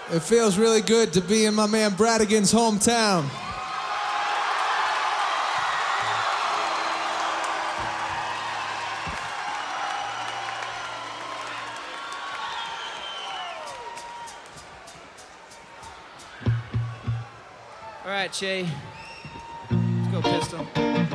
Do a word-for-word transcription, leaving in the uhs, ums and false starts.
It feels really good to be in my man Bradigan's hometown. All right, Che. Let's go, Pistol.